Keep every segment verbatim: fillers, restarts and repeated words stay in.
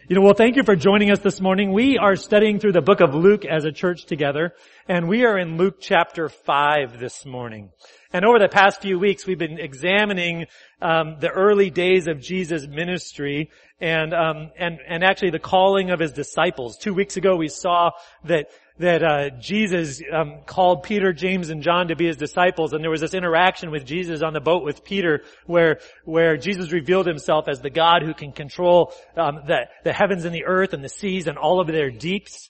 You know, well, thank you for joining us this morning. We are studying through the book of Luke as a church together, and we are in Luke chapter five this morning. And over the past few weeks, we've been examining um, the early days of Jesus' ministry and um, and and actually the calling of his disciples. Two weeks ago, we saw that that uh, Jesus um, called Peter, James, and John to be his disciples, and there was this interaction with Jesus on the boat with Peter, where where Jesus revealed himself as the God who can control um, the the heavens and the earth and the seas and all of their deeps.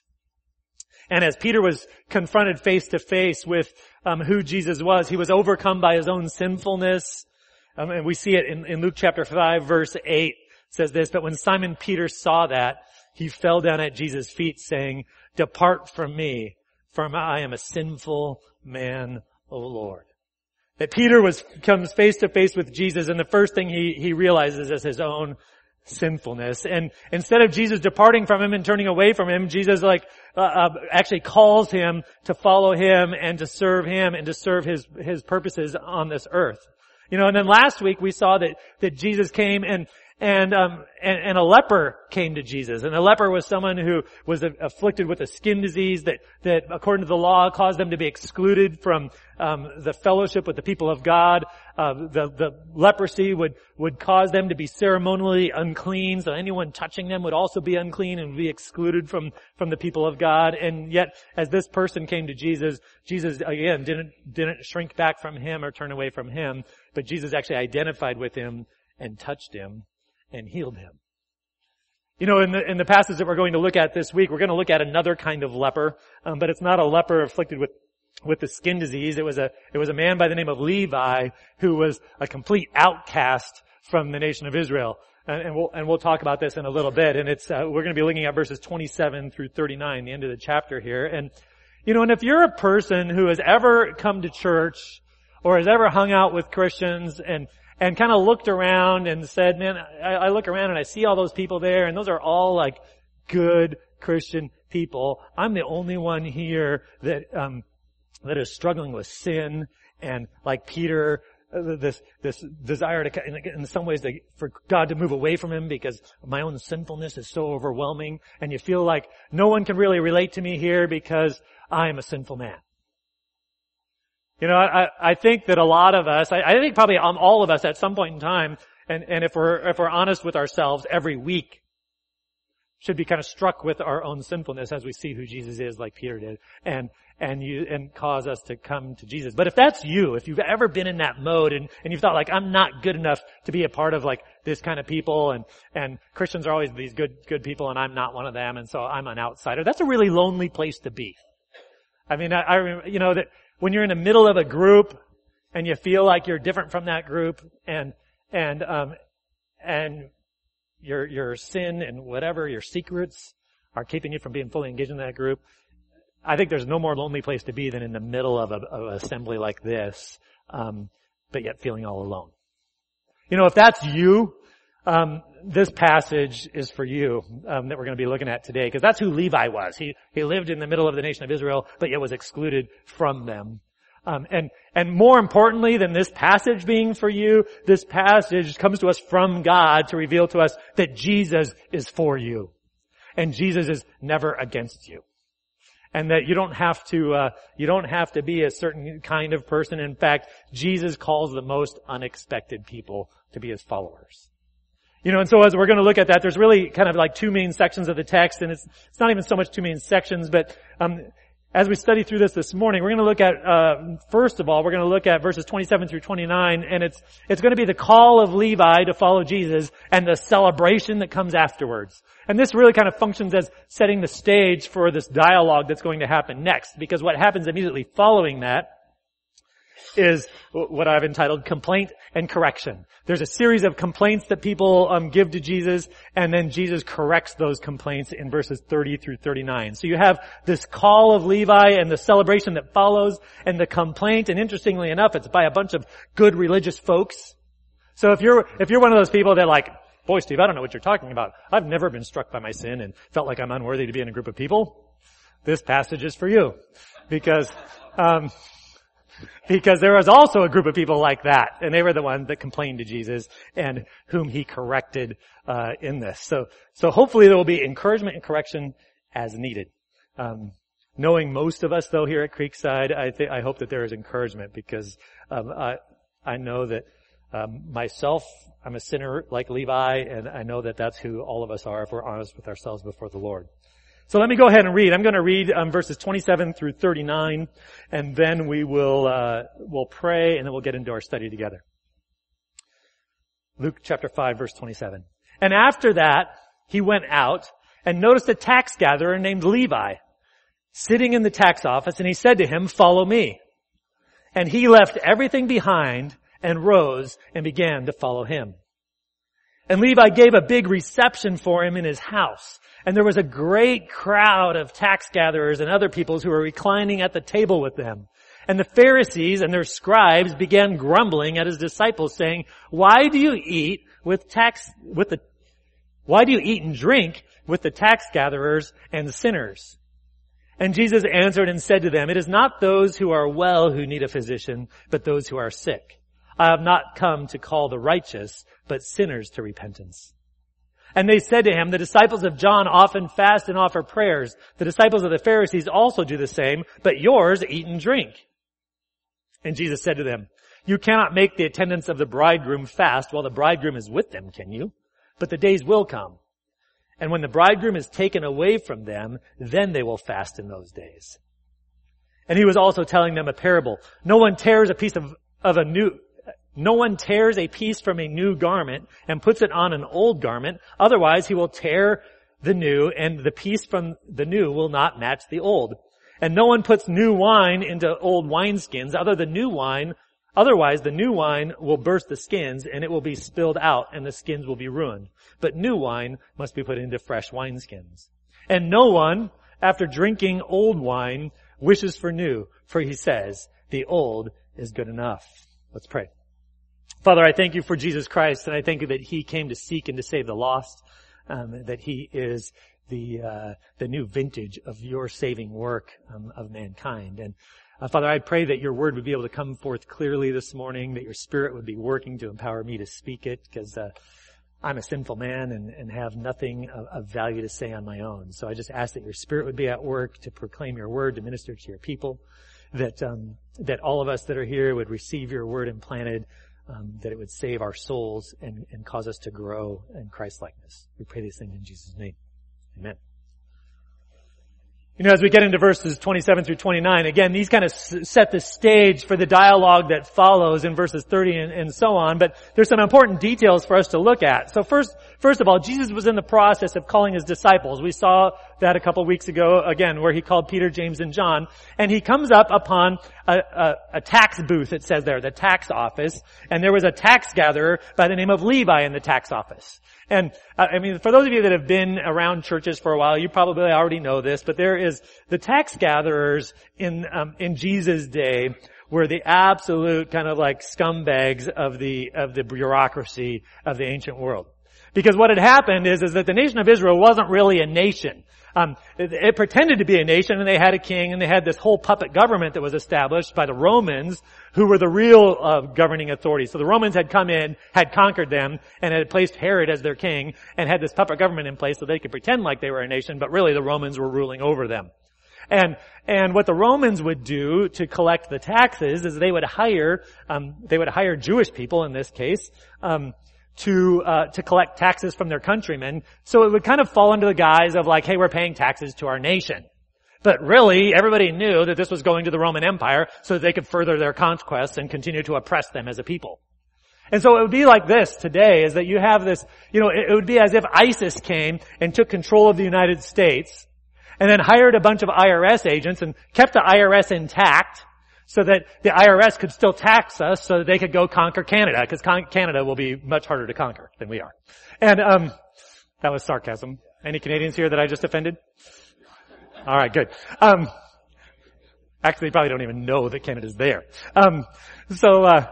And as Peter was confronted face to face with um, who Jesus was, he was overcome by his own sinfulness. Um, and we see it in, in Luke chapter five, verse eight. It says this: "But when Simon Peter saw that, he fell down at Jesus' feet, saying, 'Depart from me, for I am a sinful man, O Lord.'" That Peter was comes face to face with Jesus, and the first thing he he realizes is his own sinfulness. And instead of Jesus departing from him and turning away from him, Jesus like uh, uh, actually calls him to follow him and to serve him and to serve his his purposes on this earth. You know, and then last week we saw that that Jesus came and And, um, and, and a leper came to Jesus. And a leper was someone who was afflicted with a skin disease that, that according to the law caused them to be excluded from, um, the fellowship with the people of God. Uh, the, the leprosy would, would cause them to be ceremonially unclean. So anyone touching them would also be unclean and be excluded from, from the people of God. And yet, as this person came to Jesus, Jesus again didn't, didn't shrink back from him or turn away from him, but Jesus actually identified with him and touched him and healed him. You know, in the, in the passage that we're going to look at this week, we're going to look at another kind of leper, um, but it's not a leper afflicted with, with the skin disease. It was a, it was a man by the name of Levi who was a complete outcast from the nation of Israel. And, and we'll, and we'll talk about this in a little bit. And it's, uh, we're going to be looking at verses twenty-seven through thirty-nine, the end of the chapter here. And, you know, and if you're a person who has ever come to church or has ever hung out with Christians and And kind of looked around and said, man, I, I look around and I see all those people there, and those are all like good Christian people. I'm the only one here that um that is struggling with sin and, like Peter, uh, this this desire to, in some ways, to, for God to move away from him because my own sinfulness is so overwhelming, and you feel like no one can really relate to me here because I am a sinful man. You know, I, I think that a lot of us, I, I think probably all of us at some point in time, and, and if we're, if we're honest with ourselves every week, should be kind of struck with our own sinfulness as we see who Jesus is, like Peter did, and, and you, and cause us to come to Jesus. But if that's you, if you've ever been in that mode and, and you've thought like, I'm not good enough to be a part of like this kind of people, and, and Christians are always these good, good people and I'm not one of them, and so I'm an outsider, that's a really lonely place to be. I mean, I, I you know, that, when you're in the middle of a group and you feel like you're different from that group, and and um and your your sin and whatever your secrets are keeping you from being fully engaged in that group, I think there's no more lonely place to be than in the middle of, a, of an assembly like this, um, but yet feeling all alone. You know, if that's you, um, this passage is for you, um, that we're going to be looking at today, because that's who Levi was. He, he lived in the middle of the nation of Israel, but yet was excluded from them. Um, and, and more importantly than this passage being for you, this passage comes to us from God to reveal to us that Jesus is for you. And Jesus is never against you. And that you don't have to, uh, you don't have to be a certain kind of person. In fact, Jesus calls the most unexpected people to be his followers. You know, and so as we're going to look at that, there's really kind of like two main sections of the text, and it's it's not even so much two main sections, but um as we study through this this morning, we're going to look at, uh first of all, we're going to look at verses twenty-seven through twenty-nine, and it's it's going to be the call of Levi to follow Jesus and the celebration that comes afterwards. And this really kind of functions as setting the stage for this dialogue that's going to happen next, because what happens immediately following that is what I've entitled complaint and correction. There's a series of complaints that people um, give to Jesus, and then Jesus corrects those complaints in verses thirty through thirty-nine. So you have this call of Levi and the celebration that follows, and the complaint, and interestingly enough, it's by a bunch of good religious folks. So if you're if you're one of those people that like, boy, Steve, I don't know what you're talking about. I've never been struck by my sin and felt like I'm unworthy to be in a group of people, this passage is for you. Because um Because there was also a group of people like that, and they were the ones that complained to Jesus and whom he corrected uh in this. So so hopefully there will be encouragement and correction as needed. Um knowing most of us though here at Creekside, I think I hope that there is encouragement because um I I know that um myself, I'm a sinner like Levi, and I know that that's who all of us are if we're honest with ourselves before the Lord. So let me go ahead and read. I'm going to read um, verses twenty-seven through thirty-nine, and then we will uh, we'll pray, and then we'll get into our study together. Luke chapter five, verse twenty-seven. And after that, he went out and noticed a tax gatherer named Levi sitting in the tax office, and he said to him, "Follow me." And he left everything behind and rose and began to follow him. And Levi gave a big reception for him in his house. And there was a great crowd of tax gatherers and other peoples who were reclining at the table with them. And the Pharisees and their scribes began grumbling at his disciples, saying, "Why do you eat with tax, with the, why do you eat and drink with the tax gatherers and sinners?" And Jesus answered and said to them, "It is not those who are well who need a physician, but those who are sick. I have not come to call the righteous, but sinners to repentance." And they said to him, "The disciples of John often fast and offer prayers. The disciples of the Pharisees also do the same, but yours eat and drink." And Jesus said to them, "You cannot make the attendants of the bridegroom fast while the bridegroom is with them, can you? But the days will come. And when the bridegroom is taken away from them, then they will fast in those days." And he was also telling them a parable. No one tears a piece of, of a new... No one tears a piece from a new garment and puts it on an old garment. Otherwise, he will tear the new, and the piece from the new will not match the old. And no one puts new wine into old wineskins. Other than new wine, otherwise the new wine will burst the skins, and it will be spilled out, and the skins will be ruined. But new wine must be put into fresh wineskins. And no one, after drinking old wine, wishes for new, for he says, the old is good enough. Let's pray. Father, I thank you for Jesus Christ, and I thank you that he came to seek and to save the lost, um, that he is the uh, the new vintage of your saving work um, of mankind. And uh, Father, I pray that your word would be able to come forth clearly this morning, that your Spirit would be working to empower me to speak it, because uh, I'm a sinful man and, and have nothing of, of value to say on my own. So I just ask that your Spirit would be at work to proclaim your word, to minister to your people, that um, that all of us that are here would receive your word implanted, Um, that it would save our souls and, and cause us to grow in Christ-likeness. We pray these things in Jesus' name. Amen. You know, as we get into verses twenty-seven through twenty-nine, again, these kind of s- set the stage for the dialogue that follows in verses thirty and, and so on, but there's some important details for us to look at. So first, first of all, Jesus was in the process of calling his disciples. We saw that a couple weeks ago, again, where he called Peter, James, and John, and he comes up upon a, a, a tax booth, it says there, the tax office, and there was a tax gatherer by the name of Levi in the tax office. And, uh, I mean, for those of you that have been around churches for a while, you probably already know this, but there is the tax gatherers in, um, in Jesus' day were the absolute kind of like scumbags of the, of the bureaucracy of the ancient world. Because what had happened is, is that the nation of Israel wasn't really a nation. Um, it, it pretended to be a nation, and they had a king, and they had this whole puppet government that was established by the Romans, who were the real uh, governing authority. So the Romans had come in, had conquered them, and had placed Herod as their king, and had this puppet government in place so they could pretend like they were a nation, but really the Romans were ruling over them. And and what the Romans would do to collect the taxes is they would hire um, they would hire Jewish people in this case. Um, to uh to collect taxes from their countrymen. So it would kind of fall under the guise of like, hey, we're paying taxes to our nation. But really, everybody knew that this was going to the Roman Empire so that they could further their conquests and continue to oppress them as a people. And so it would be like this today, is that you have this, you know, it, it would be as if ISIS came and took control of the United States and then hired a bunch of I R S agents and kept the I R S intact, so that the I R S could still tax us so that they could go conquer Canada, because con- Canada will be much harder to conquer than we are. And um that was sarcasm. Any Canadians here that I just offended? All right, good. Um Actually, you probably don't even know that Canada's there. Um So, uh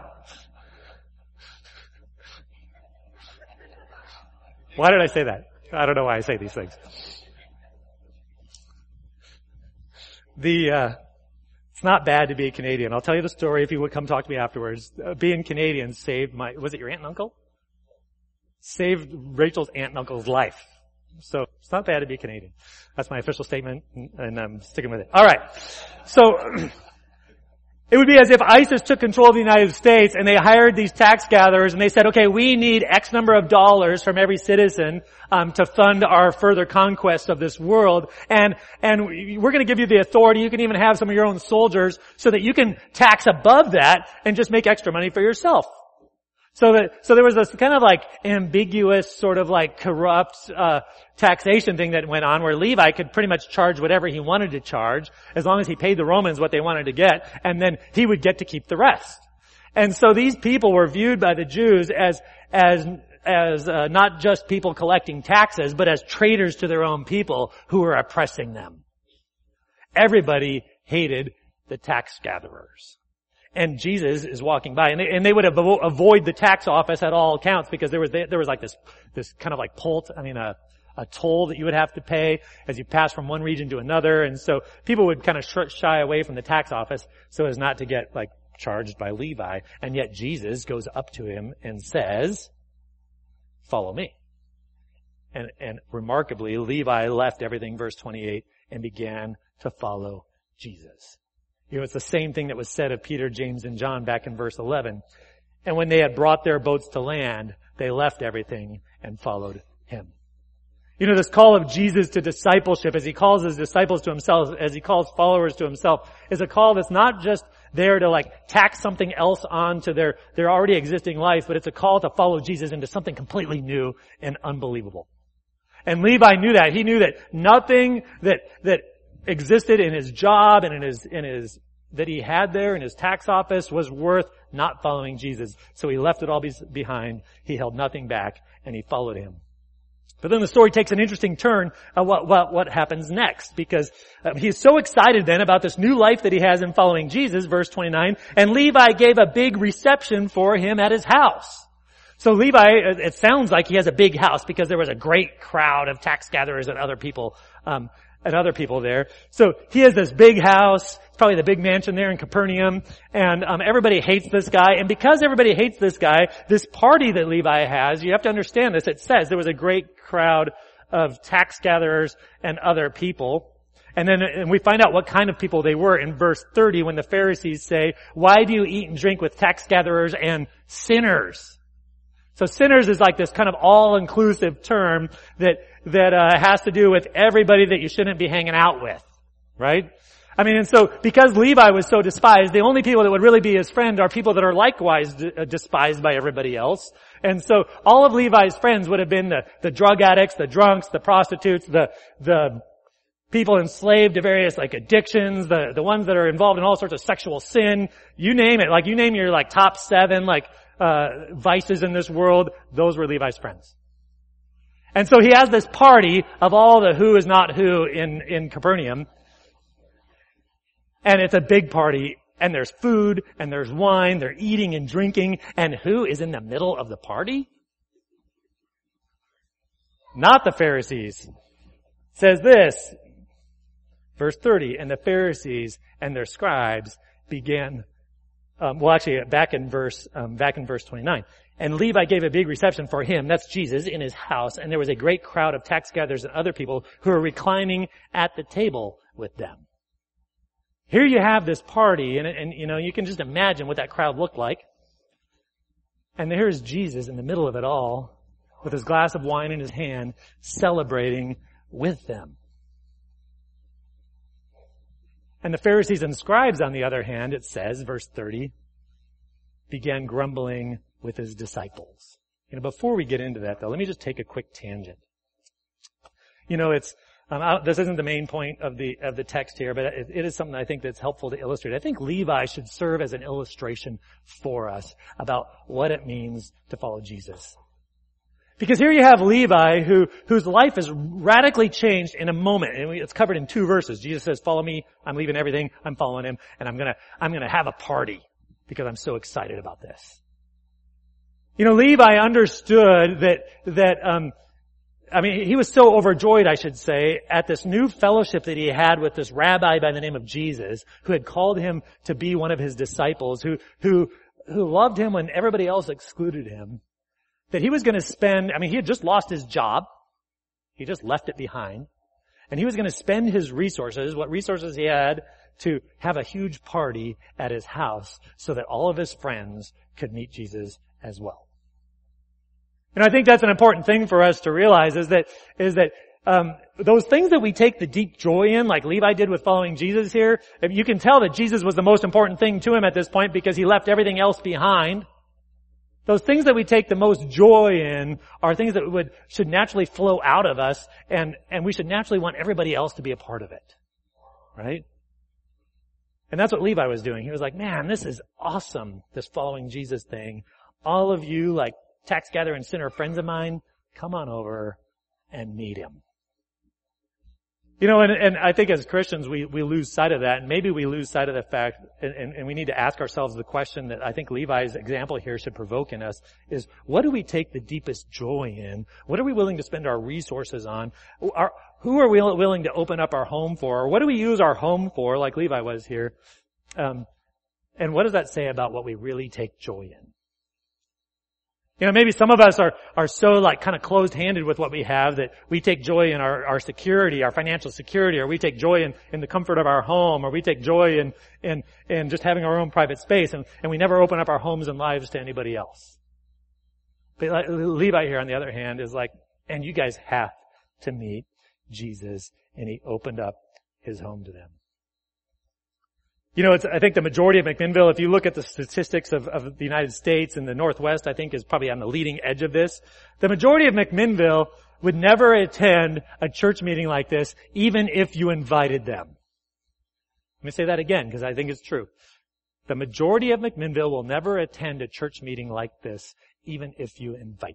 why did I say that? I don't know why I say these things. The, uh It's not bad to be a Canadian. I'll tell you the story if you would come talk to me afterwards. Uh, being Canadian saved my, was it your aunt and uncle? Saved Rachel's aunt and uncle's life. So it's not bad to be Canadian. That's my official statement, and I'm sticking with it. All right. So it would be as if ISIS took control of the United States and they hired these tax gatherers and they said, okay, we need X number of dollars from every citizen um, to fund our further conquest of this world. And and we're going to give you the authority. You can even have some of your own soldiers so that you can tax above that and just make extra money for yourself. So that, so there was this kind of like ambiguous sort of like corrupt, uh, taxation thing that went on where Levi could pretty much charge whatever he wanted to charge as long as he paid the Romans what they wanted to get, and then he would get to keep the rest. And so these people were viewed by the Jews as, as, as, uh, not just people collecting taxes, but as traitors to their own people who were oppressing them. Everybody hated the tax gatherers. And Jesus is walking by, and they, and they would avo- avoid the tax office at all accounts because there was there was like this this kind of like poll, I mean a a toll that you would have to pay as you pass from one region to another, and so people would kind of sh- shy away from the tax office so as not to get like charged by Levi. And yet Jesus goes up to him and says, "Follow me." And and remarkably, Levi left everything, verse twenty-eight, and began to follow Jesus. You know, it's the same thing that was said of Peter, James, and John back in verse eleven. And when they had brought their boats to land, they left everything and followed him. You know, this call of Jesus to discipleship, as he calls his disciples to himself, as he calls followers to himself, is a call that's not just there to like tack something else onto their, their already existing life, but it's a call to follow Jesus into something completely new and unbelievable. And Levi knew that. He knew that nothing that, that existed in his job and in his, in his, that he had there in his tax office was worth not following Jesus. So he left it all be- behind. He held nothing back and he followed him. But then the story takes an interesting turn of what, what, what happens next, because um, he's so excited then about this new life that he has in following Jesus, verse twenty-nine, and Levi gave a big reception for him at his house. So Levi, it sounds like he has a big house because there was a great crowd of tax gatherers and other people, um, and other people there. So he has this big house. It's probably the big mansion there in Capernaum. And um, everybody hates this guy. And because everybody hates this guy, this party that Levi has, you have to understand this. It says there was a great crowd of tax gatherers and other people. And then and we find out what kind of people they were in verse thirty when the Pharisees say, "Why do you eat and drink with tax gatherers and sinners?" So sinners is like this kind of all-inclusive term that that uh, has to do with everybody that you shouldn't be hanging out with, right? I mean, and so because Levi was so despised, the only people that would really be his friend are people that are likewise d- uh, despised by everybody else. And so all of Levi's friends would have been the, the drug addicts, the drunks, the prostitutes, the the people enslaved to various like addictions, the the ones that are involved in all sorts of sexual sin. You name it. Like you name your like top seven like uh vices in this world, those were Levi's friends. And so he has this party of all the who is not who in, in Capernaum. And it's a big party. And there's food and there's wine. They're eating and drinking. And who is in the middle of the party? Not the Pharisees. It says this, verse thirty, and the Pharisees and their scribes began, um, well actually back in verse, um, back in verse twenty-nine. And Levi gave a big reception for him, that's Jesus, in his house. And there was a great crowd of tax gatherers and other people who were reclining at the table with them. Here you have this party, and, and you know, you can just imagine what that crowd looked like. And here's Jesus in the middle of it all, with his glass of wine in his hand, celebrating with them. And the Pharisees and scribes, on the other hand, it says, verse thirty, began grumbling with his disciples. You know, before we get into that though, let me just take a quick tangent. You know, it's, um, I, this isn't the main point of the, of the text here, but it, it is something I think that's helpful to illustrate. I think Levi should serve as an illustration for us about what it means to follow Jesus. Because here you have Levi who, whose life is radically changed in a moment. And it's covered in two verses. Jesus says, follow me. I'm leaving everything. I'm following him. And I'm gonna, I'm gonna have a party because I'm so excited about this. You know, Levi understood that, that, um, I mean, he was so overjoyed, I should say, at this new fellowship that he had with this rabbi by the name of Jesus, who had called him to be one of his disciples, who, who, who loved him when everybody else excluded him, that he was going to spend, I mean, he had just lost his job. He just left it behind. And he was going to spend his resources, what resources he had, to have a huge party at his house so that all of his friends could meet Jesus as well. And I think that's an important thing for us to realize is that, is that, um, those things that we take the deep joy in, like Levi did with following Jesus here, you can tell that Jesus was the most important thing to him at this point because he left everything else behind. Those things that we take the most joy in are things that would, should naturally flow out of us, and, and we should naturally want everybody else to be a part of it. Right? And that's what Levi was doing. He was like, man, this is awesome, this following Jesus thing. All of you, like, tax gathering sinner friends of mine, come on over and meet him. You know, and, and I think as Christians, we, we lose sight of that, and maybe we lose sight of the fact, and, and, and we need to ask ourselves the question that I think Levi's example here should provoke in us, is what do we take the deepest joy in? What are we willing to spend our resources on? Are, who are we willing to open up our home for? Or what do we use our home for, like Levi was here? Um, and what does that say about what we really take joy in? You know, maybe some of us are, are so like kind of closed-handed with what we have that we take joy in our, our security, our financial security, or we take joy in, in the comfort of our home, or we take joy in, in, in just having our own private space, and, and we never open up our homes and lives to anybody else. But Levi here, on the other hand, is like, and you guys have to meet Jesus, and he opened up his home to them. You know, it's, I think the majority of McMinnville, if you look at the statistics of, of the United States and the Northwest, I think is probably on the leading edge of this. The majority of McMinnville would never attend a church meeting like this, even if you invited them. Let me say that again, because I think it's true. The majority of McMinnville will never attend a church meeting like this, even if you invite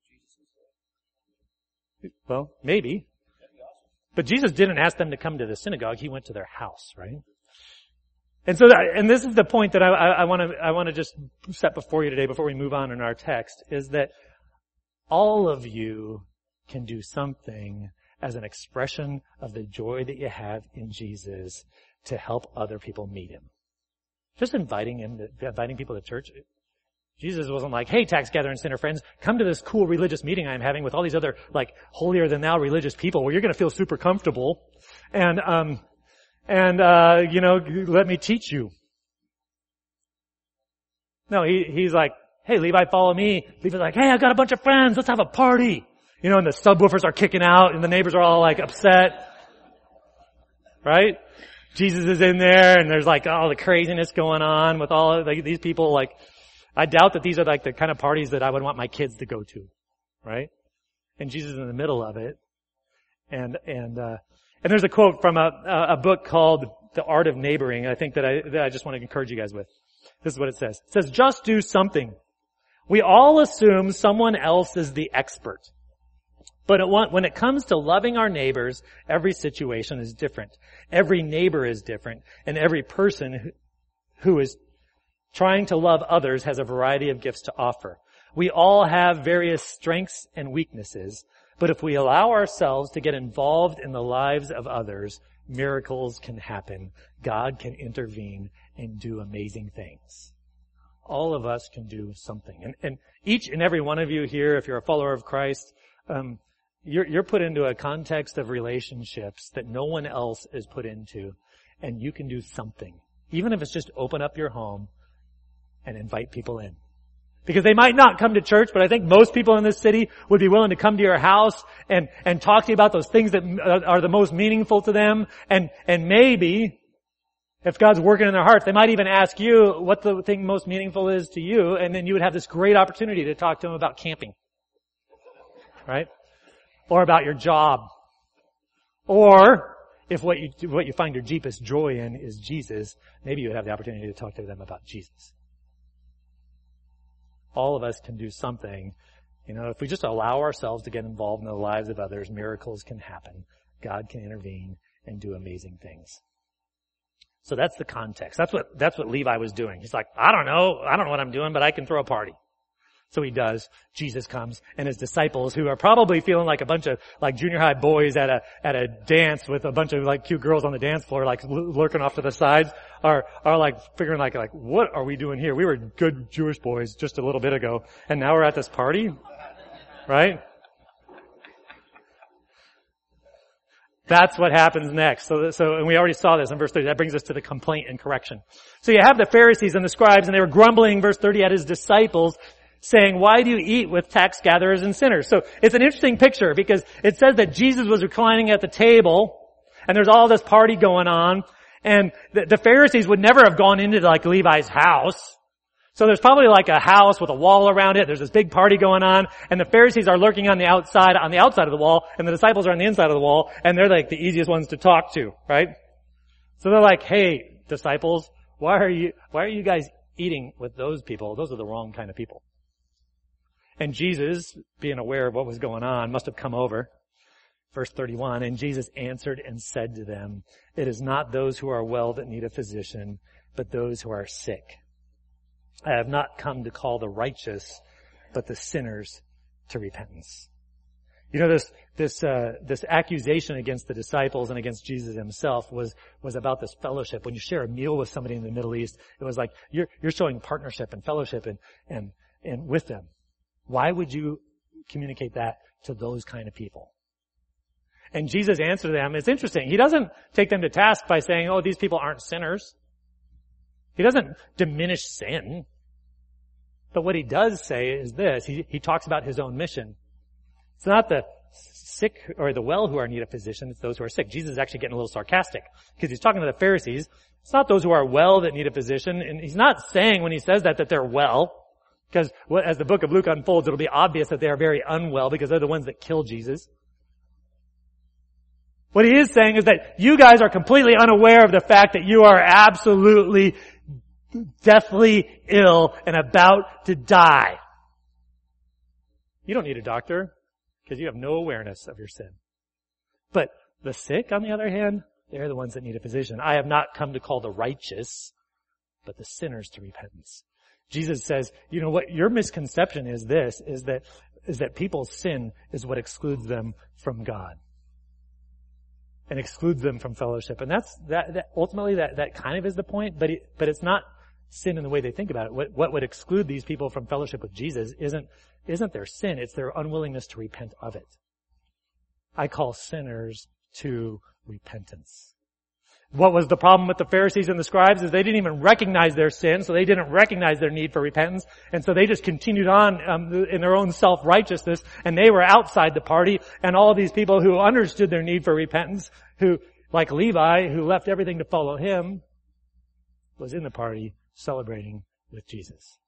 them. Well, maybe. But Jesus didn't ask them to come to the synagogue. He went to their house, right? And so, that, and this is the point that I want to, I want to just set before you today, before we move on in our text, is that all of you can do something as an expression of the joy that you have in Jesus to help other people meet him. Just inviting him, to, inviting people to church. Jesus wasn't like, hey, tax gathering sinner friends, come to this cool religious meeting I'm having with all these other, like, holier than thou religious people where you're going to feel super comfortable. And, um, And, uh, you know, let me teach you. No, he, he's like, hey, Levi, follow me. Levi's like, hey, I've got a bunch of friends. Let's have a party. You know, and the subwoofers are kicking out and the neighbors are all like upset. Right? Jesus is in there and there's like all the craziness going on with all like, these people. Like, I doubt that these are like the kind of parties that I would want my kids to go to. Right? And Jesus is in the middle of it. And, and, uh, And there's a quote from a, a book called The Art of Neighboring, I think that I, that I just want to encourage you guys with. This is what it says. It says, just do something. We all assume someone else is the expert. But it, when it comes to loving our neighbors, every situation is different. Every neighbor is different. And every person who, who is trying to love others has a variety of gifts to offer. We all have various strengths and weaknesses. But if we allow ourselves to get involved in the lives of others, miracles can happen. God can intervene and do amazing things. All of us can do something. And, and each and every one of you here, if you're a follower of Christ, um, you're, you're put into a context of relationships that no one else is put into. And you can do something. Even if it's just open up your home and invite people in. Because they might not come to church, but I think most people in this city would be willing to come to your house and, and talk to you about those things that are the most meaningful to them. And, and maybe, if God's working in their hearts, they might even ask you what the thing most meaningful is to you, and then you would have this great opportunity to talk to them about camping. Right? Or about your job. Or, if what you, what you find your deepest joy in is Jesus, maybe you would have the opportunity to talk to them about Jesus. All of us can do something. You know, if we just allow ourselves to get involved in the lives of others, miracles can happen. God can intervene and do amazing things. So that's the context. That's what, that's what Levi was doing. He's like, I don't know. I don't know what I'm doing, but I can throw a party. So he does. Jesus comes, and his disciples, who are probably feeling like a bunch of like junior high boys at a at a dance with a bunch of like cute girls on the dance floor, like lurking off to the sides, are are like figuring like like what are we doing here? We were good Jewish boys just a little bit ago, and now we're at this party, right? That's what happens next. So, so, and we already saw this in verse thirty. That brings us to the complaint and correction. So you have the Pharisees and the scribes, and they were grumbling, verse thirty, at his disciples, saying, why do you eat with tax gatherers and sinners? So it's an interesting picture because it says that Jesus was reclining at the table, and there's all this party going on, and the, the Pharisees would never have gone into like Levi's house. So there's probably like a house with a wall around it. There's this big party going on, and the Pharisees are lurking on the outside, on the outside of the wall, and the disciples are on the inside of the wall, and they're like the easiest ones to talk to, right? So they're like, hey, disciples, why are you, why are you guys eating with those people? Those are the wrong kind of people. And Jesus, being aware of what was going on, must have come over. Verse thirty-one, and Jesus answered and said to them, it is not those who are well that need a physician, but those who are sick. I have not come to call the righteous, but the sinners to repentance. You know, this, this, uh, this accusation against the disciples and against Jesus himself was, was about this fellowship. When you share a meal with somebody in the Middle East, it was like, you're, you're showing partnership and fellowship and, and, and with them. Why would you communicate that to those kind of people? And Jesus answered them. It's interesting. He doesn't take them to task by saying, oh, these people aren't sinners. He doesn't diminish sin. But what he does say is this. He, he talks about his own mission. It's not the sick or the well who are in need of physician. It's those who are sick. Jesus is actually getting a little sarcastic because he's talking to the Pharisees. It's not those who are well that need a physician. And he's not saying when he says that that they're well. Because as the book of Luke unfolds, it'll be obvious that they are very unwell because they're the ones that kill Jesus. What he is saying is that you guys are completely unaware of the fact that you are absolutely deathly ill and about to die. You don't need a doctor because you have no awareness of your sin. But the sick, on the other hand, they're the ones that need a physician. I have not come to call the righteous, but the sinners to repentance. Jesus says, you know what, your misconception is this, is that, is that people's sin is what excludes them from God. And excludes them from fellowship. And that's, that, that ultimately that, that kind of is the point, but it, but it's not sin in the way they think about it. What, what would exclude these people from fellowship with Jesus isn't, isn't their sin, it's their unwillingness to repent of it. I call sinners to repentance. What was the problem with the Pharisees and the scribes is they didn't even recognize their sin, so they didn't recognize their need for repentance, and so they just continued on um, in their own self-righteousness, and they were outside the party, and all of these people who understood their need for repentance, who, like Levi, who left everything to follow him, was in the party celebrating with Jesus.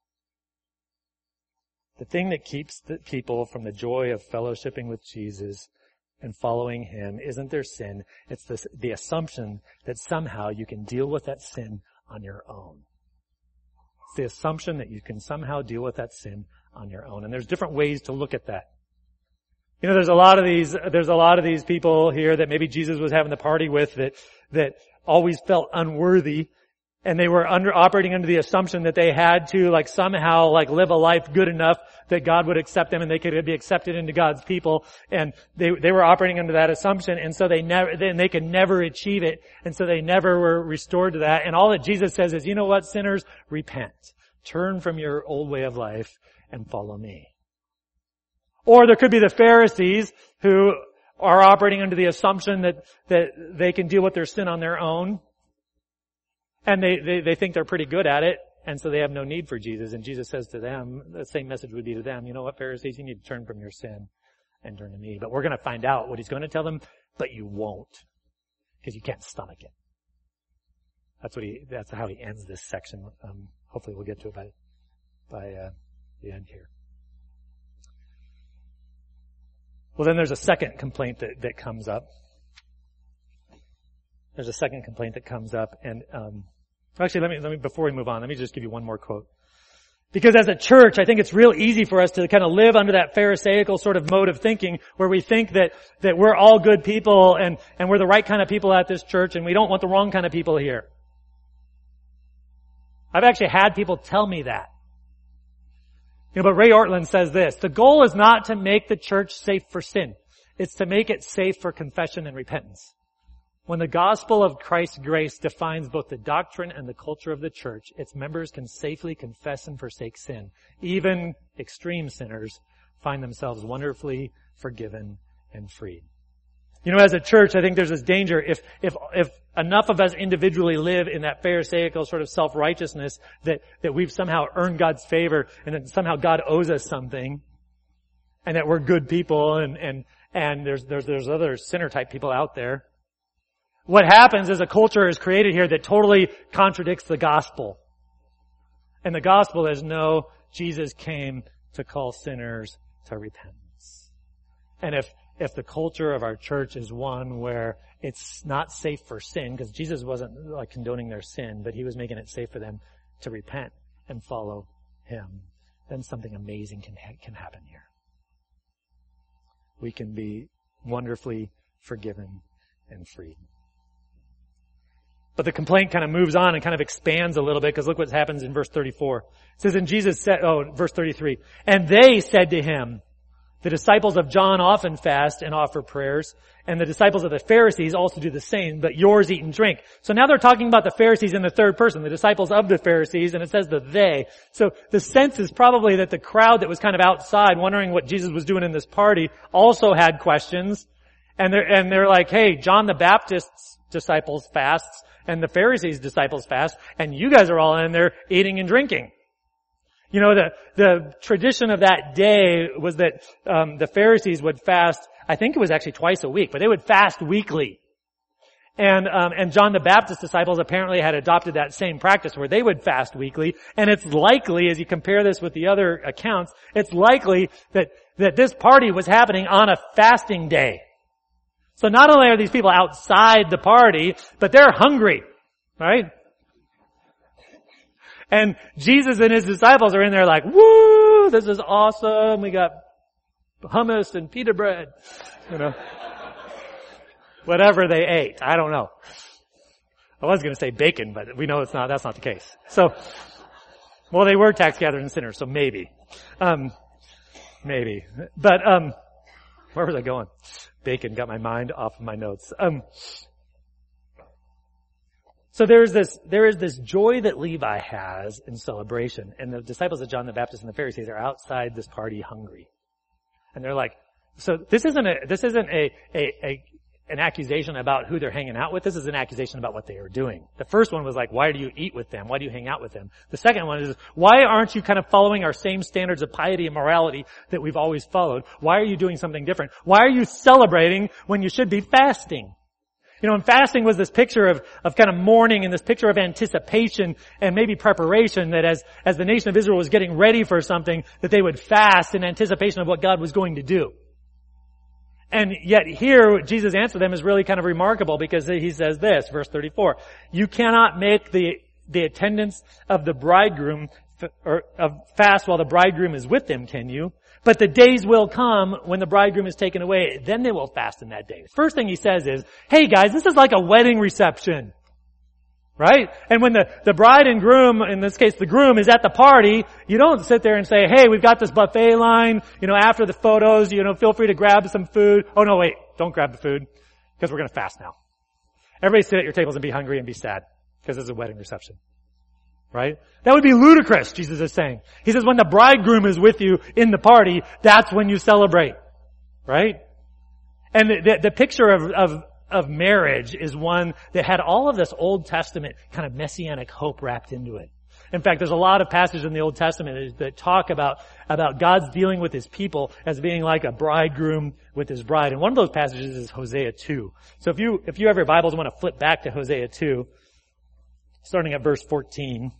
The thing that keeps the people from the joy of fellowshipping with Jesus and following him isn't their sin. It's this, the assumption that somehow you can deal with that sin on your own. It's the assumption that you can somehow deal with that sin on your own. And there's different ways to look at that. You know, there's a lot of these, there's a lot of these people here that maybe Jesus was having the party with that, that always felt unworthy. And they were under, operating under the assumption that they had to like somehow like live a life good enough that God would accept them and they could be accepted into God's people. And they, they were operating under that assumption. And so they never, then they could never achieve it. And so they never were restored to that. And all that Jesus says is, you know what, sinners, repent. Turn from your old way of life and follow me. Or there could be the Pharisees who are operating under the assumption that, that they can deal with their sin on their own. And they, they, they think they're pretty good at it, and so they have no need for Jesus. And Jesus says to them, the same message would be to them, you know what, Pharisees, you need to turn from your sin and turn to me. But we're going to find out what he's going to tell them, but you won't, because you can't stomach it. That's what he, that's how he ends this section. Um, hopefully we'll get to it by, by, uh, the end here. Well, then there's a second complaint that, that comes up. There's a second complaint that comes up, and um, actually, let me let me before we move on, let me just give you one more quote. Because as a church, I think it's real easy for us to kind of live under that Pharisaical sort of mode of thinking, where we think that that we're all good people and and we're the right kind of people at this church, and we don't want the wrong kind of people here. I've actually had people tell me that. You know, but Ray Ortlund says this, the goal is not to make the church safe for sin. It's to make it safe for confession and repentance. When the gospel of Christ's grace defines both the doctrine and the culture of the church, its members can safely confess and forsake sin. Even extreme sinners find themselves wonderfully forgiven and freed. You know, as a church, I think there's this danger if, if, if enough of us individually live in that Pharisaical sort of self-righteousness that, that we've somehow earned God's favor and that somehow God owes us something and that we're good people and, and, and there's, there's, there's other sinner type people out there. What happens is a culture is created here that totally contradicts the gospel. And the gospel is no, Jesus came to call sinners to repentance. And if, if the culture of our church is one where it's not safe for sin, because Jesus wasn't like condoning their sin, but he was making it safe for them to repent and follow him, then something amazing can, ha- can happen here. We can be wonderfully forgiven and freed. But the complaint kind of moves on and kind of expands a little bit because look what happens in verse thirty-four. It says, and Jesus said, oh, verse thirty-three, and they said to him, the disciples of John often fast and offer prayers, and the disciples of the Pharisees also do the same, but yours eat and drink. So now they're talking about the Pharisees in the third person, the disciples of the Pharisees, and it says the they. So the sense is probably that the crowd that was kind of outside wondering what Jesus was doing in this party also had questions, and they're, and they're like, hey, John the Baptist's disciples fasts, and the Pharisees' disciples fast, and you guys are all in there eating and drinking. You know, the, the tradition of that day was that, um, the Pharisees would fast, I think it was actually twice a week, but they would fast weekly. And, um, and John the Baptist's disciples apparently had adopted that same practice where they would fast weekly. And it's likely, as you compare this with the other accounts, it's likely that, that this party was happening on a fasting day. So not only are these people outside the party, but they're hungry, right? And Jesus and his disciples are in there like, woo, this is awesome. We got hummus and pita bread, you know. Whatever they ate. I don't know. I was going to say bacon, but we know it's not, that's not the case. So, well, they were tax gatherers and sinners, so maybe. Um, maybe. But, um, where was I going? Bacon got my mind off of my notes. Um, so there's this, there is this joy that Levi has in celebration, and the disciples of John the Baptist and the Pharisees are outside this party hungry. And they're like, so this isn't a, this isn't a, a, a, an accusation about who they're hanging out with. This is an accusation about what they are doing. The first one was like, why do you eat with them? Why do you hang out with them? The second one is, why aren't you kind of following our same standards of piety and morality that we've always followed? Why are you doing something different? Why are you celebrating when you should be fasting? You know, and fasting was this picture of, of kind of mourning and this picture of anticipation and maybe preparation that as, as the nation of Israel was getting ready for something, that they would fast in anticipation of what God was going to do. And yet here, Jesus' answer to them is really kind of remarkable because he says this, verse thirty-four, you cannot make the, the attendance of the bridegroom f- or of fast while the bridegroom is with them, can you? But the days will come when the bridegroom is taken away, then they will fast in that day. First thing he says is, hey guys, this is like a wedding reception. Right? And when the, the bride and groom, in this case the groom, is at the party, you don't sit there and say, hey, we've got this buffet line, you know, after the photos, you know, feel free to grab some food. Oh no, wait, don't grab the food, because we're gonna fast now. Everybody sit at your tables and be hungry and be sad, because it's a wedding reception. Right? That would be ludicrous, Jesus is saying. He says when the bridegroom is with you in the party, that's when you celebrate. Right? And the, the, the picture of, of of marriage is one that had all of this Old Testament kind of messianic hope wrapped into it. In fact, there's a lot of passages in the Old Testament that talk about, about God's dealing with his people as being like a bridegroom with his bride. And one of those passages is Hosea two. So if you, if you have your Bibles and want to flip back to Hosea two, starting at verse fourteen.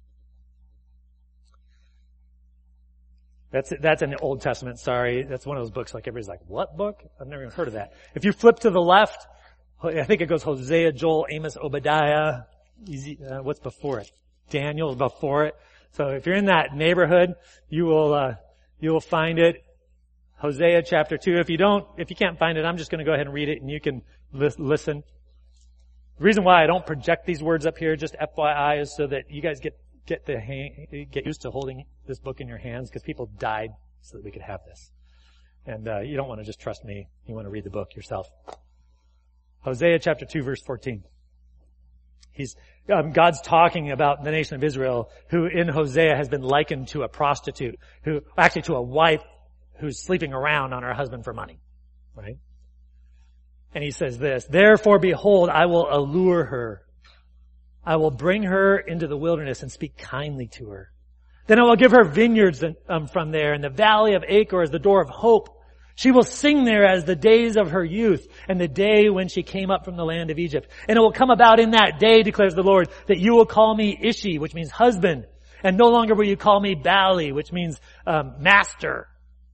That's, that's in the Old Testament, sorry. That's one of those books like everybody's like, what book? I've never even heard of that. If you flip to the left, I think it goes Hosea, Joel, Amos, Obadiah. Easy, uh, what's before it? Daniel is before it. So if you're in that neighborhood, you will, uh, you will find it. Hosea chapter two. If you don't, if you can't find it, I'm just going to go ahead and read it and you can li- listen. The reason why I don't project these words up here, just F Y I, is so that you guys get get the hang, get used to holding this book in your hands because people died so that we could have this. And uh, you don't want to just trust me. You want to read the book yourself. Hosea chapter two, verse fourteen. He's um, God's talking about the nation of Israel, who in Hosea has been likened to a prostitute, who actually to a wife who's sleeping around on her husband for money, right? And he says this, "Therefore, behold, I will allure her. I will bring her into the wilderness and speak kindly to her. Then I will give her vineyards um, from there, and the valley of Achor as the door of hope. She will sing there as the days of her youth, and the day when she came up from the land of Egypt. And it will come about in that day, declares the Lord, that you will call me Ishi, which means husband, and no longer will you call me Bali, which means um, master.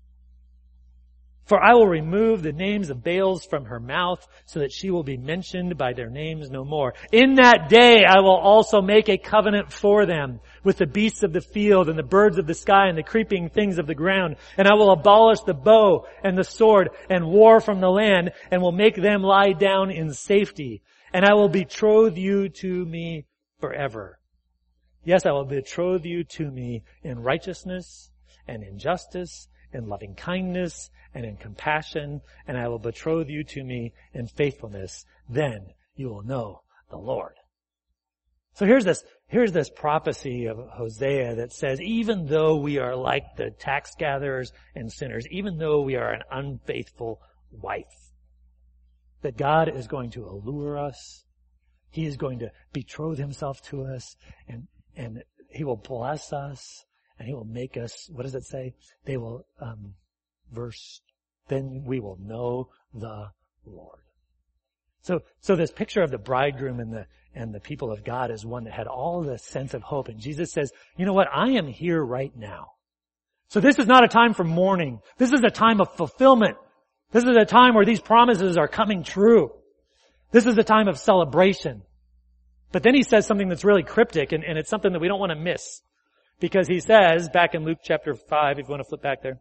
For I will remove the names of Baals from her mouth, so that she will be mentioned by their names no more. In that day I will also make a covenant for them with the beasts of the field and the birds of the sky and the creeping things of the ground. And I will abolish the bow and the sword and war from the land, and will make them lie down in safety. And I will betroth you to me forever. Yes, I will betroth you to me in righteousness and in justice, in loving kindness and in compassion, and I will betroth you to me in faithfulness. Then you will know the Lord." So here's this, here's this prophecy of Hosea that says, even though we are like the tax gatherers and sinners, even though we are an unfaithful wife, that God is going to allure us. He is going to betroth himself to us, and, and he will bless us. And he will make us, what does it say? They will, um, verse, then we will know the Lord. So, so this picture of the bridegroom and the, and the people of God is one that had all the sense of hope. And Jesus says, you know what? I am here right now. So this is not a time for mourning. This is a time of fulfillment. This is a time where these promises are coming true. This is a time of celebration. But then he says something that's really cryptic, and, and it's something that we don't want to miss. Because he says, back in Luke chapter five, if you want to flip back there.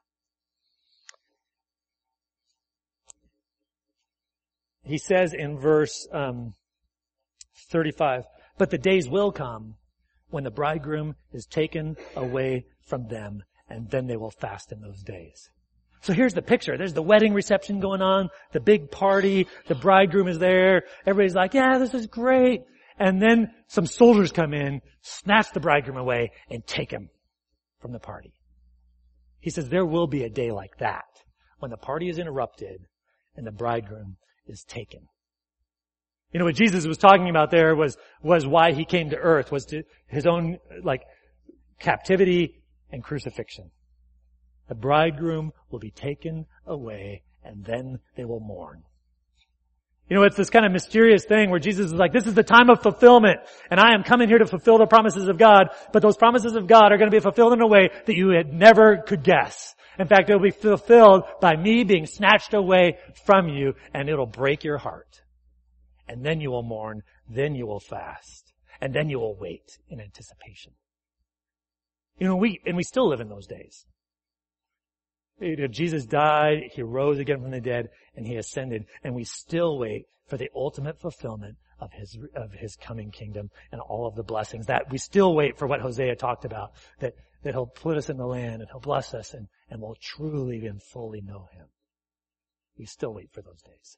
He says in verse um, thirty-five, "But the days will come when the bridegroom is taken away from them, and then they will fast in those days." So here's the picture. There's the wedding reception going on, the big party, the bridegroom is there. Everybody's like, yeah, this is great. And then some soldiers come in, snatch the bridegroom away, and take him from the party. He says there will be a day like that when the party is interrupted and the bridegroom is taken. You know, what Jesus was talking about there was, was why he came to earth, was to his own, like, captivity and crucifixion. The bridegroom will be taken away, and then they will mourn. You know, it's this kind of mysterious thing where Jesus is like, this is the time of fulfillment, and I am coming here to fulfill the promises of God, but those promises of God are going to be fulfilled in a way that you had never could guess. In fact, it will be fulfilled by me being snatched away from you, and it'll break your heart. And then you will mourn, then you will fast, and then you will wait in anticipation. You know, we, and we still live in those days. Jesus died, he rose again from the dead, and he ascended, and we still wait for the ultimate fulfillment of his, of his coming kingdom and all of the blessings. That we still wait for what Hosea talked about, that, that he'll put us in the land and he'll bless us and, and we'll truly and fully know him. We still wait for those days.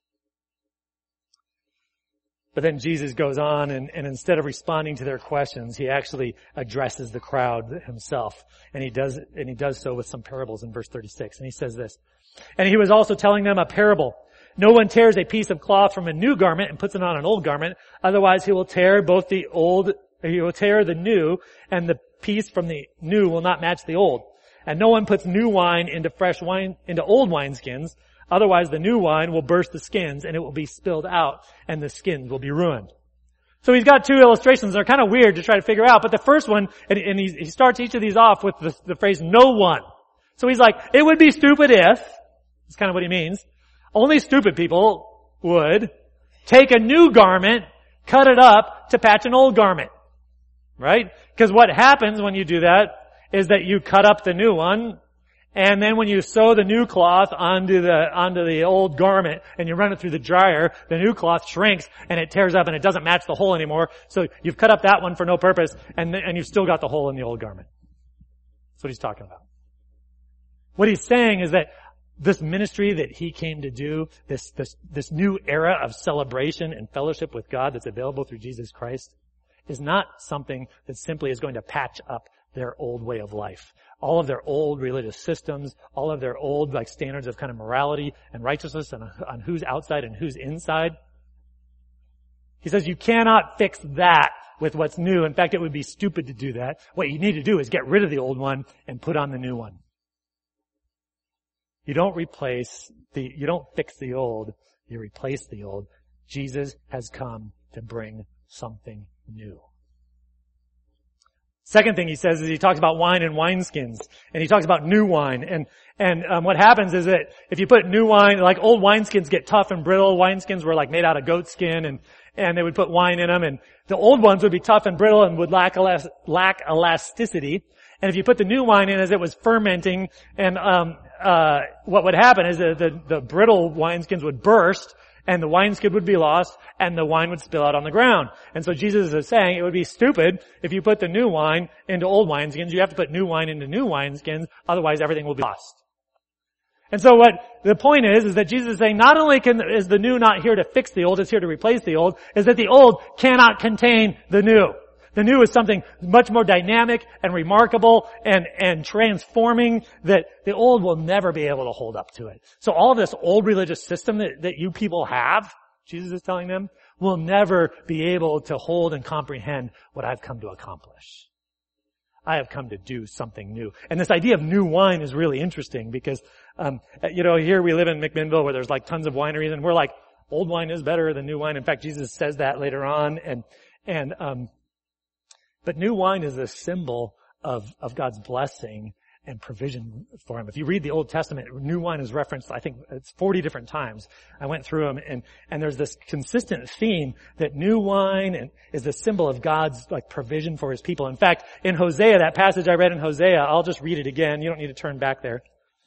But then Jesus goes on and, and instead of responding to their questions, he actually addresses the crowd himself. And he does, and he does so with some parables in verse thirty-six. And he says this, "And he was also telling them a parable. No one tears a piece of cloth from a new garment and puts it on an old garment. Otherwise he will tear both the old, he will tear the new, and the piece from the new will not match the old. And no one puts new wine into fresh wine, into old wineskins. Otherwise the new wine will burst the skins and it will be spilled out and the skins will be ruined." So he's got two illustrations that are kind of weird to try to figure out. But the first one, and, and he, he starts each of these off with the, the phrase, no one. So he's like, it would be stupid if, that's kind of what he means, only stupid people would take a new garment, cut it up to patch an old garment. Right? Because what happens when you do that is that you cut up the new one And then when you sew the new cloth onto the, onto the old garment and you run it through the dryer, the new cloth shrinks and it tears up and it doesn't match the hole anymore. So you've cut up that one for no purpose and, and you've still got the hole in the old garment. That's what he's talking about. What he's saying is that this ministry that he came to do, this, this, this new era of celebration and fellowship with God that's available through Jesus Christ, is not something that simply is going to patch up their old way of life. All of their old religious systems, all of their old like standards of kind of morality and righteousness and on who's outside and who's inside. He says you cannot fix that with what's new. In fact, it would be stupid to do that. What you need to do is get rid of the old one and put on the new one. You don't replace the, you don't fix the old, you replace the old. Jesus has come to bring something new. Second thing he says is he talks about wine and wineskins, and he talks about new wine. And and um, what happens is that if you put new wine, like old wineskins get tough and brittle. Wineskins were like made out of goat skin, and and they would put wine in them, and the old ones would be tough and brittle and would lack elas- lack elasticity. And if you put the new wine in as it was fermenting, and um uh what would happen is that the the brittle wineskins would burst, and the wineskin would be lost, and the wine would spill out on the ground. And so Jesus is saying it would be stupid if you put the new wine into old wineskins. You have to put new wine into new wineskins, otherwise everything will be lost. And so what the point is, is that Jesus is saying not only can, is the new not here to fix the old, it's here to replace the old, is that the old cannot contain the new. The new is something much more dynamic and remarkable and, and transforming that the old will never be able to hold up to it. So all of this old religious system that, that you people have, Jesus is telling them, will never be able to hold and comprehend what I've come to accomplish. I have come to do something new. And this idea of new wine is really interesting because, um, you know, here we live in McMinnville where there's like tons of wineries and we're like, old wine is better than new wine. In fact, Jesus says that later on and, and, um, But new wine is a symbol of, of God's blessing and provision for him. If you read the Old Testament, new wine is referenced, I think it's forty different times. I went through them and, and there's this consistent theme that new wine and, is the symbol of God's like provision for his people. In fact, in Hosea, that passage I read in Hosea, I'll just read it again. You don't need to turn back there.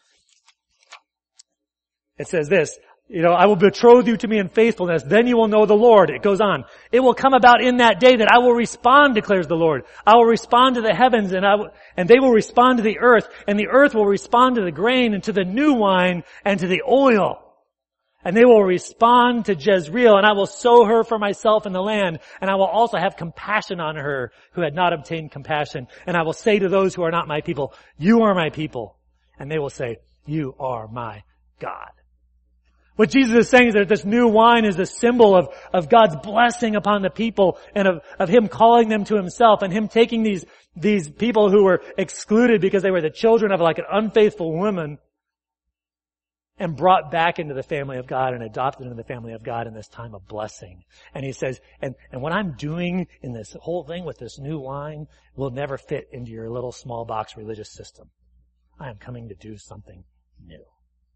It says this, you know, I will betroth you to me in faithfulness. Then you will know the Lord. It goes on. It will come about in that day that I will respond, declares the Lord. I will respond to the heavens and I will, and they will respond to the earth, and the earth will respond to the grain and to the new wine and to the oil. And they will respond to Jezreel, and I will sow her for myself in the land, and I will also have compassion on her who had not obtained compassion. And I will say to those who are not my people, you are my people. And they will say, you are my God. What Jesus is saying is that this new wine is a symbol of, of God's blessing upon the people and of, of Him calling them to Himself and Him taking these, these people who were excluded because they were the children of like an unfaithful woman and brought back into the family of God and adopted into the family of God in this time of blessing. And He says, and, and what I'm doing in this whole thing with this new wine will never fit into your little small box religious system. I am coming to do something new.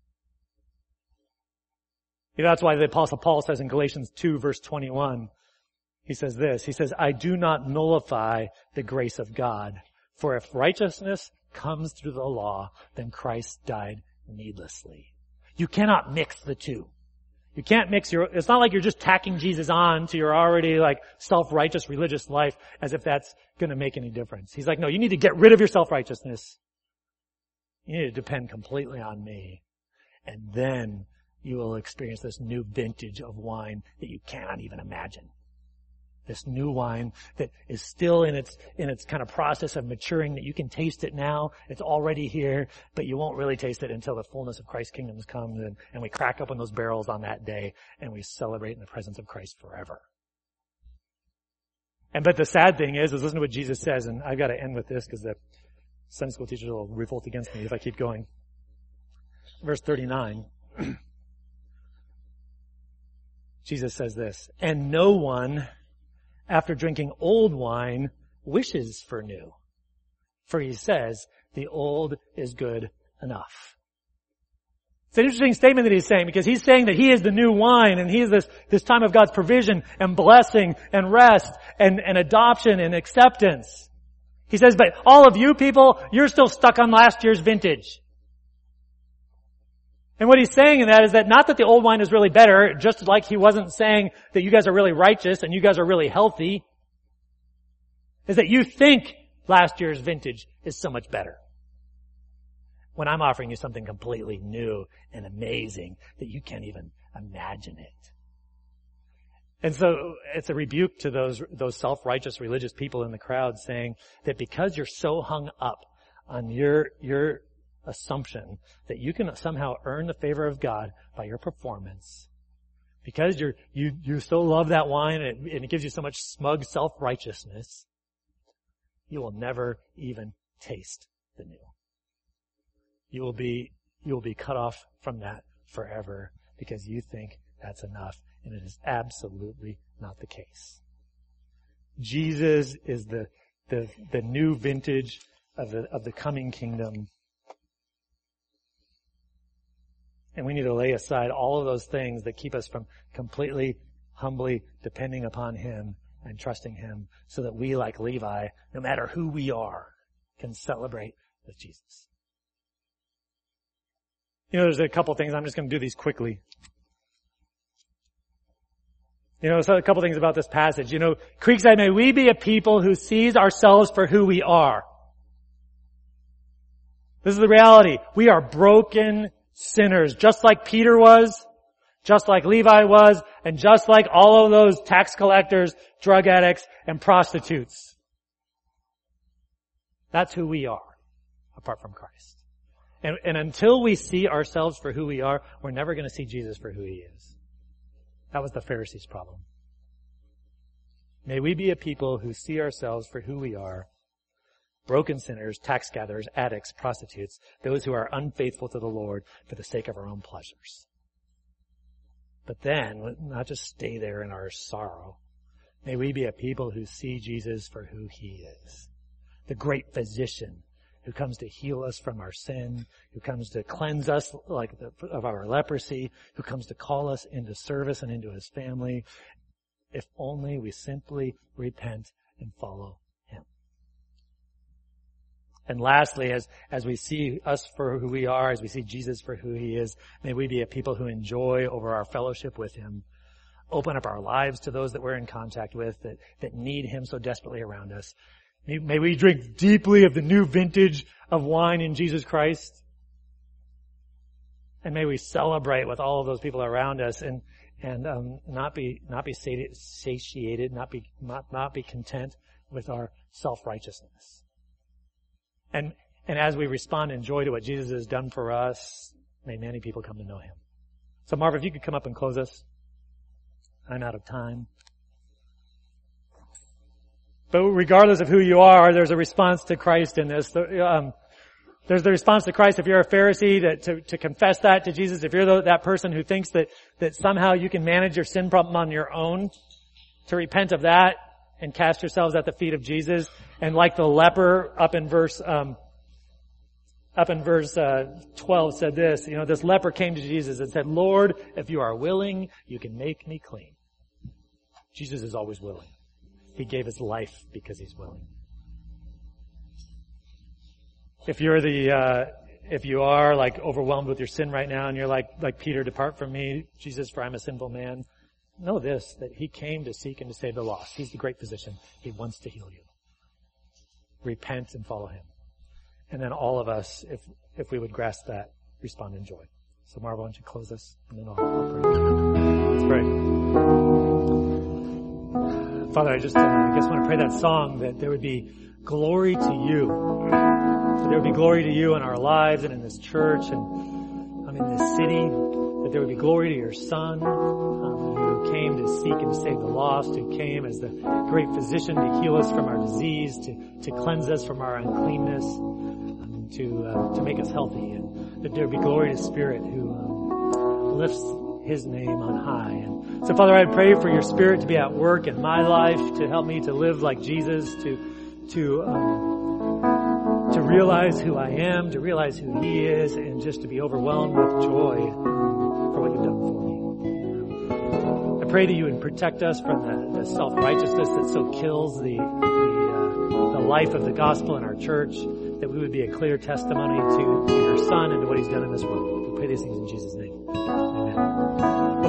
You know, that's why the Apostle Paul says in Galatians two verse twenty-one, he says this, he says, I do not nullify the grace of God, for if righteousness comes through the law, then Christ died needlessly. You cannot mix the two. You can't mix your, it's not like you're just tacking Jesus on to your already like self-righteous religious life as if that's going to make any difference. He's like, no, you need to get rid of your self-righteousness. You need to depend completely on me. And then you will experience this new vintage of wine that you cannot even imagine. This new wine that is still in its, in its kind of process of maturing, that you can taste it now. It's already here, but you won't really taste it until the fullness of Christ's kingdom comes and, and we crack open those barrels on that day and we celebrate in the presence of Christ forever. And but the sad thing is, is listen to what Jesus says, and I've got to end with this because the Sunday school teachers will revolt against me if I keep going. Verse thirty-nine. Jesus says this, and no one, after drinking old wine, wishes for new. For he says, the old is good enough. It's an interesting statement that he's saying, because he's saying that he is the new wine, and he is this, this time of God's provision and blessing and rest and, and adoption and acceptance. He says, but all of you people, you're still stuck on last year's vintage. And what he's saying in that is that not that the old wine is really better, just like he wasn't saying that you guys are really righteous and you guys are really healthy, is that you think last year's vintage is so much better. When I'm offering you something completely new and amazing that you can't even imagine it. And so it's a rebuke to those, those self-righteous religious people in the crowd saying that because you're so hung up on your, your assumption that you can somehow earn the favor of God by your performance, because you're, you, you so love that wine and it, and it gives you so much smug self-righteousness, you will never even taste the new. You will be, you will be cut off from that forever because you think that's enough. And it is absolutely not the case. Jesus is the, the, the new vintage of the, of the coming kingdom. And we need to lay aside all of those things that keep us from completely, humbly depending upon Him and trusting Him so that we, like Levi, no matter who we are, can celebrate with Jesus. You know, there's a couple things. I'm just going to do these quickly. You know, so a couple things about this passage. You know, Creekside, may we be a people who sees ourselves for who we are. This is the reality. We are broken sinners, just like Peter was, just like Levi was, and just like all of those tax collectors, drug addicts, and prostitutes. That's who we are, apart from Christ. And, and until we see ourselves for who we are, we're never going to see Jesus for who He is. That was the Pharisees' problem. May we be a people who see ourselves for who we are, broken sinners, tax gatherers, addicts, prostitutes, those who are unfaithful to the Lord for the sake of our own pleasures. But then, not just stay there in our sorrow. May we be a people who see Jesus for who He is. The great physician who comes to heal us from our sin, who comes to cleanse us like the, of our leprosy, who comes to call us into service and into His family, if only we simply repent and follow Him. And lastly, as, as we see us for who we are, as we see Jesus for who He is, may we be a people who enjoy over our fellowship with Him, open up our lives to those that we're in contact with, that, that need Him so desperately around us. May we drink deeply of the new vintage of wine in Jesus Christ. And may we celebrate with all of those people around us and, and, um, not be, not be satiated, not be, not, not be content with our self-righteousness. And, and as we respond in joy to what Jesus has done for us, may many people come to know Him. So Marv, if you could come up and close us. I'm out of time. But regardless of who you are, there's a response to Christ in this. Um, there's the response to Christ if you're a Pharisee to, to, to confess that to Jesus. If you're the, that person who thinks that, that somehow you can manage your sin problem on your own, to repent of that and cast yourselves at the feet of Jesus. And like the leper up in verse, um, up in verse, uh, twelve said this, you know, this leper came to Jesus and said, Lord, if you are willing, you can make me clean. Jesus is always willing. He gave His life because He's willing. If you're the, uh, if you are like overwhelmed with your sin right now and you're like, like Peter, depart from me, Jesus, for I'm a sinful man. Know this, that He came to seek and to save the lost. He's the great physician. He wants to heal you. Repent and follow Him. And then all of us, if, if we would grasp that, respond in joy. So Marva, why don't you close us and then I'll, I'll pray. Let's pray. Father, I just, uh, I guess want to pray that song that there would be glory to You. That there would be glory to You in our lives and in this church and um, in this city. That there would be glory to Your Son, um, who came to seek and to save the lost, who came as the great physician to heal us from our disease, to, to cleanse us from our uncleanness, um, to, uh, to make us healthy. And that there would be glory to Spirit who um, lifts His name on high. And so Father, I pray for Your Spirit to be at work in my life, to help me to live like Jesus, to, to, um, to realize who I am, to realize who He is, and just to be overwhelmed with joy for what You've done for me. I pray that You would protect us from the, the self-righteousness that so kills the, the, uh, the life of the gospel in our church, that we would be a clear testimony to, to Your Son and to what He's done in this world. pray these things in Jesus' name. Amen.